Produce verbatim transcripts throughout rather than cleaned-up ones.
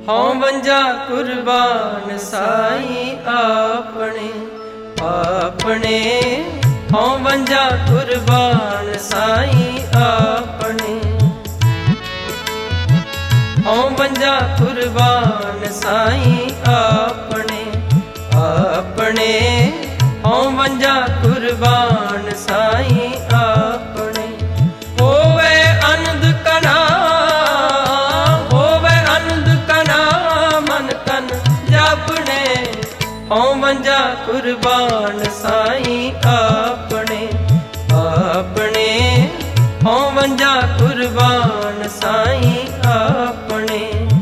हों वंजा कुर्बान साईं आपने आपने हों वंजा कुर्बान साईं आपने हों वंजा कुर्बान साईं आपने आपने हों वंजा कुर्बान साईं आपने होवे आनंद कना होवे आनंद कना मन तन जापने हों वंजा कुर्बान साईं आपने आपने हों वंजा कुर्बान साईं आपने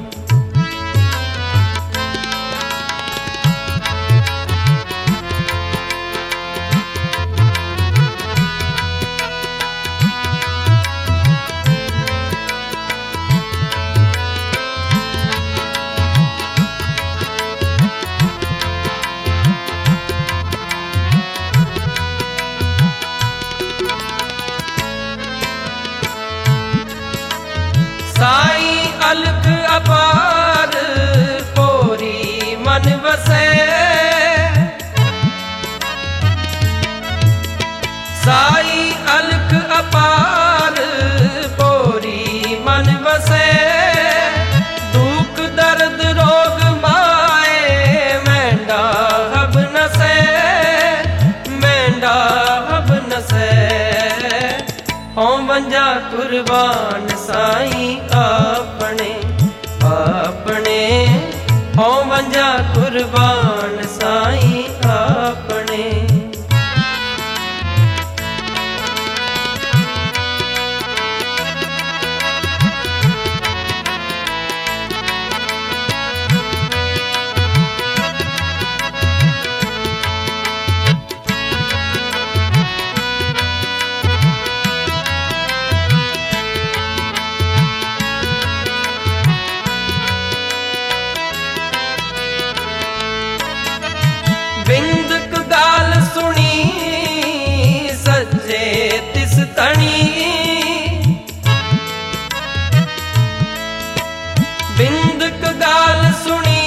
साईं अलख अपार पोरी मन वसे साईं अलख अपार पोरी मन वसे दुख दर्द रोग माए मेंढा हब नसे मेंढा हब नसे हों वंजा कुर्बान साईं आपने आपने हों वंजा कुर्बान साईं आपने बिंदक गाल सुनी सच्चे तिस तणी बिंदक गाल सुनी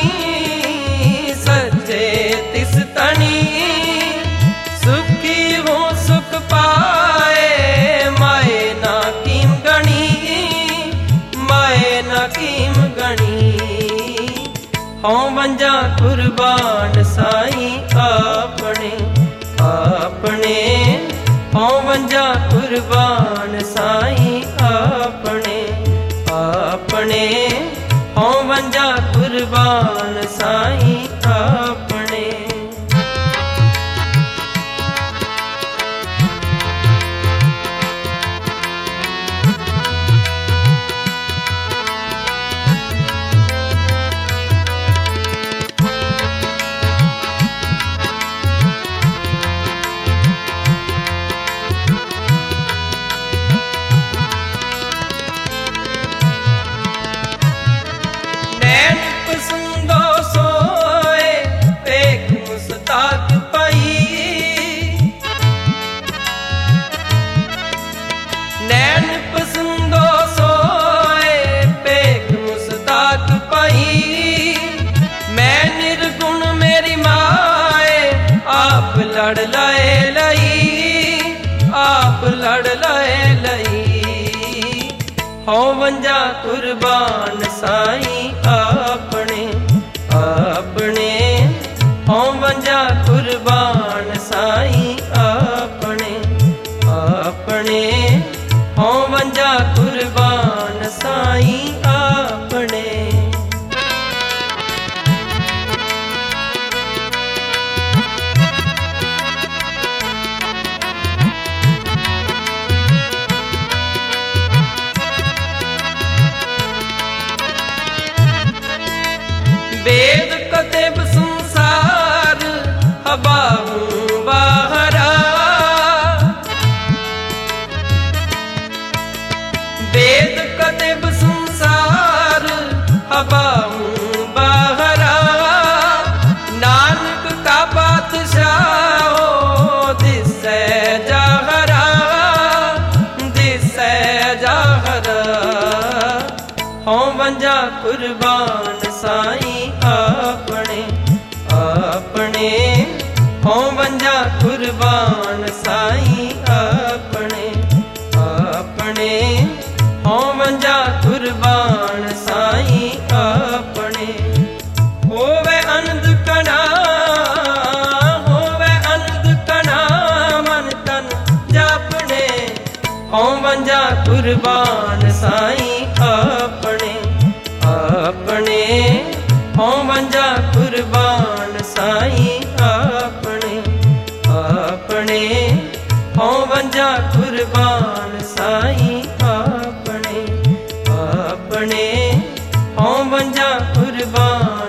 सच्चे तिस तणी सुखी हो सुख पाए माए ना कीम गणी माए ना कीम गणी हों वंजा कुर्बान साईं आपने आपने हों वंजा कुर्बान साईं आपने आपने हों वंजा कुर्बान साईं आपने पसंदो सोए एक मुस्ताक पाई नैन पसंदो सोए एक मुस्ताक पाई मैं निर्गुण मेरी माए आप लड़ लाए लई आप लड़ लाए लई हों वंजा कुर्बान साईं आपने आपने हों वंजा कुर्बान साईं आपने आपने हों वंजा कुर्बान साईं आपने वेद कतेब संसार हबाहूं बाहरा वेद कतेब संसार हबाहूं बाहरा नानक का बादशाह हो दिसे जाहरा दिसे जाहरा हों वंजा कुर्बान ਸਾਈਂ ਆਪਣੇ ਆਪਣੇ ਹੋਂ ਵੰਜਾ ਕੁਰਬਾਨ ਸਾਈਂ ਆਪਣੇ ਆਪਣੇ ਹੋਂ ਵੰਜਾ ਕੁਰਬਾਨ ਸਾਈਂ ਆਪਣੇ ਹੋਵੇ ਅਨੰਦ ਕਣਾ ਹੋਵੇ ਅਨੰਦ ਕਣਾ ਮਨ ਤਨ ਜਾਪਣੇ ਹੋਂ ਵੰਜਾ ਕੁਰਬਾਨ ਸਾਈਂ ਆਪਣੇ ਆਪਣੇ ਹੋਂ ਵੰਜਾ ਕੁਰਬਾਨ ਸਾਈਂ ਆਪਣੇ ਆਪਣੇ ਹੋਂ ਵੰਜਾ ਕੁਰਬਾਨ ਸਾਈਂ ਆਪਣੇ ਆਪਣੇ ਹੋਂ ਵੰਜਾ ਕੁਰਬਾਨ